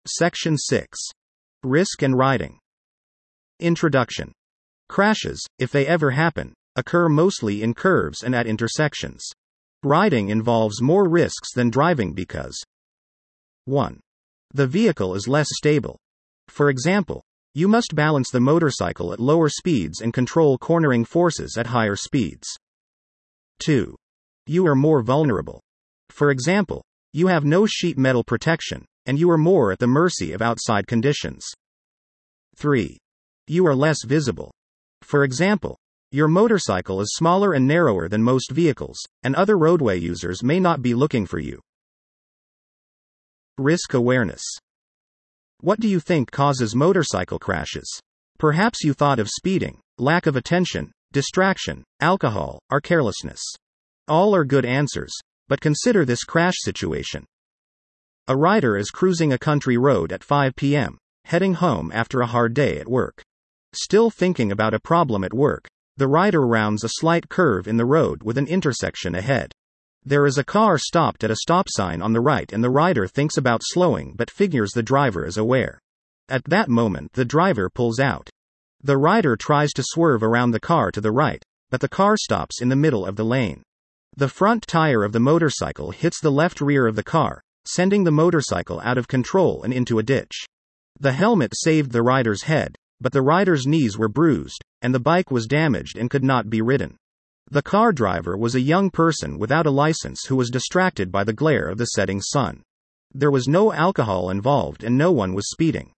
Section 6. Risk and riding. Introduction. Crashes, if they ever happen, occur mostly in curves and at intersections. Riding involves more risks than driving because 1. The vehicle is less stable. For example, you must balance the motorcycle at lower speeds and control cornering forces at higher speeds. 2. You are more vulnerable. For example, you have no sheet metal protection, and you are more at the mercy of outside conditions. 3. You are less visible. For example, your motorcycle is smaller and narrower than most vehicles, and other roadway users may not be looking for you. Risk awareness. What do you think causes motorcycle crashes? Perhaps you thought of speeding, lack of attention, distraction, alcohol, or carelessness. All are good answers, but consider this crash situation. A rider is cruising a country road at 5 p.m., heading home after a hard day at work. Still thinking about a problem at work, the rider rounds a slight curve in the road with an intersection ahead. There is a car stopped at a stop sign on the right and the rider thinks about slowing but figures the driver is aware. At that moment the driver pulls out. The rider tries to swerve around the car to the right, but the car stops in the middle of the lane. The front tire of the motorcycle hits the left rear of the car, sending the motorcycle out of control and into a ditch. The helmet saved the rider's head, but the rider's knees were bruised, and the bike was damaged and could not be ridden. The car driver was a young person without a license who was distracted by the glare of the setting sun. There was no alcohol involved and no one was speeding.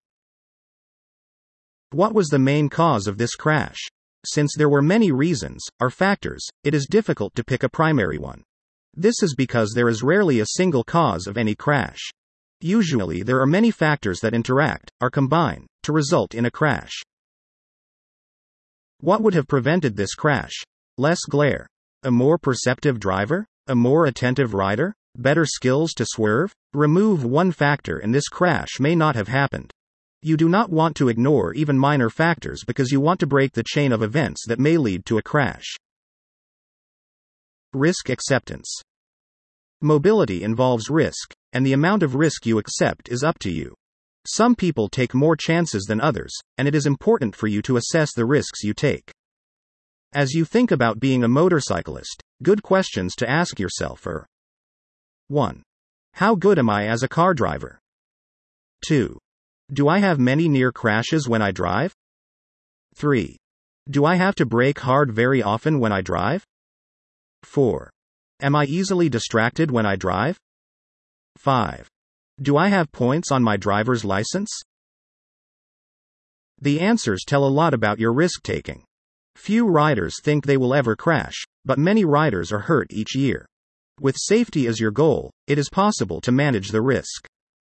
What was the main cause of this crash? Since there were many reasons, or factors, it is difficult to pick a primary one. This is because there is rarely a single cause of any crash. Usually there are many factors that interact, or combine, to result in a crash. What would have prevented this crash? Less glare. A more perceptive driver? A more attentive rider? Better skills to swerve? Remove one factor and this crash may not have happened. You do not want to ignore even minor factors because you want to break the chain of events that may lead to a crash. Risk acceptance. Mobility involves risk, and the amount of risk you accept is up to you. Some people take more chances than others, and it is important for you to assess the risks you take. As you think about being a motorcyclist, good questions to ask yourself are: 1. How good am I as a car driver? 2. Do I have many near crashes when I drive? 3. Do I have to brake hard very often when I drive? 4. Am I easily distracted when I drive? 5. Do I have points on my driver's license? The answers tell a lot about your risk-taking. Few riders think they will ever crash, but many riders are hurt each year. With safety as your goal, it is possible to manage the risk.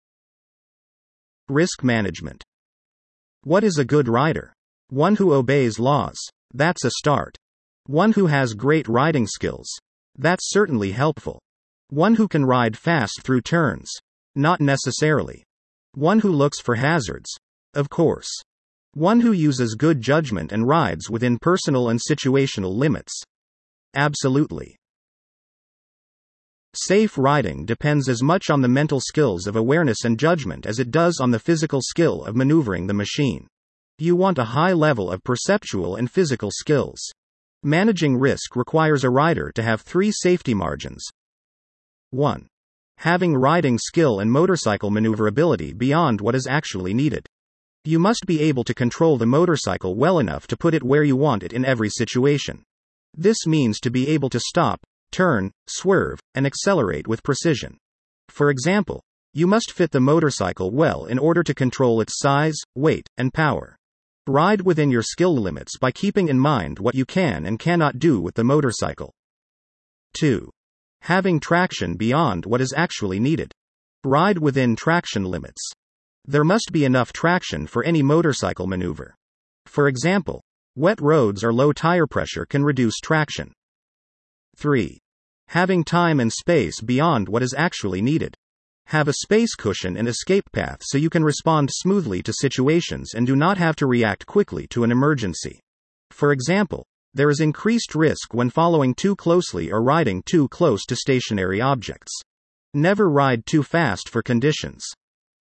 Risk management. What is a good rider? One who obeys laws. That's a start. One who has great riding skills. That's certainly helpful. One who can ride fast through turns. Not necessarily. One who looks for hazards. Of course. One who uses good judgment and rides within personal and situational limits. Absolutely. Safe riding depends as much on the mental skills of awareness and judgment as it does on the physical skill of maneuvering the machine. You want a high level of perceptual and physical skills. Managing risk requires a rider to have 3 safety margins. 1. Having riding skill and motorcycle maneuverability beyond what is actually needed. You must be able to control the motorcycle well enough to put it where you want it in every situation. This means to be able to stop, turn, swerve, and accelerate with precision. For example, you must fit the motorcycle well in order to control its size, weight, and power. Ride within your skill limits by keeping in mind what you can and cannot do with the motorcycle. 2. Having traction beyond what is actually needed. Ride within traction limits. There must be enough traction for any motorcycle maneuver. For example, wet roads or low tire pressure can reduce traction. 3. Having time and space beyond what is actually needed. Have a space cushion and escape path so you can respond smoothly to situations and do not have to react quickly to an emergency. For example, there is increased risk when following too closely or riding too close to stationary objects. Never ride too fast for conditions.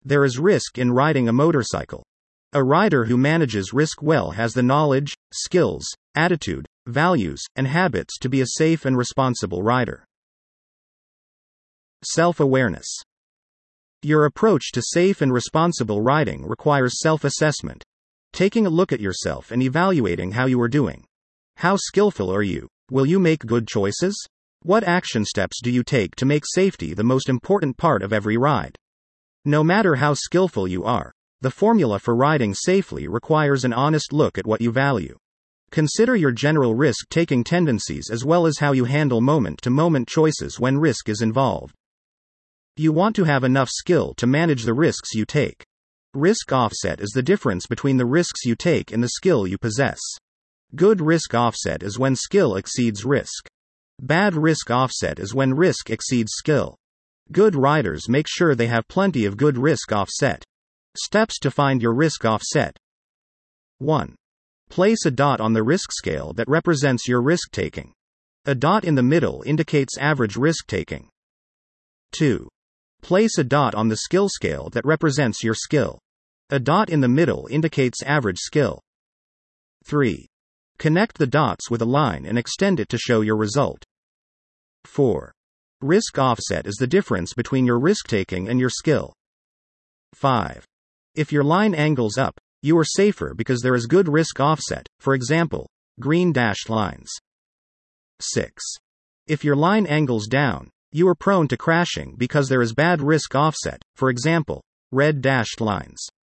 There is risk in riding a motorcycle. A rider who manages risk well has the knowledge, skills, attitude, values, and habits to be a safe and responsible rider. Self-awareness. Your approach to safe and responsible riding requires self-assessment. Taking a look at yourself and evaluating how you are doing. How skillful are you? Will you make good choices? What action steps do you take to make safety the most important part of every ride? No matter how skillful you are, the formula for riding safely requires an honest look at what you value. Consider your general risk-taking tendencies as well as how you handle moment-to-moment choices when risk is involved. You want to have enough skill to manage the risks you take. Risk offset is the difference between the risks you take and the skill you possess. Good risk offset is when skill exceeds risk. Bad risk offset is when risk exceeds skill. Good riders make sure they have plenty of good risk offset. Steps to find your risk offset. 1. Place a dot on the risk scale that represents your risk taking. A dot in the middle indicates average risk taking. 2. Place a dot on the skill scale that represents your skill. A dot in the middle indicates average skill. 3. Connect the dots with a line and extend it to show your result. 4. Risk offset is the difference between your risk-taking and your skill. 5. If your line angles up, you are safer because there is good risk offset, for example, green dashed lines. 6. If your line angles down, you are prone to crashing because there is bad risk offset, for example, red dashed lines.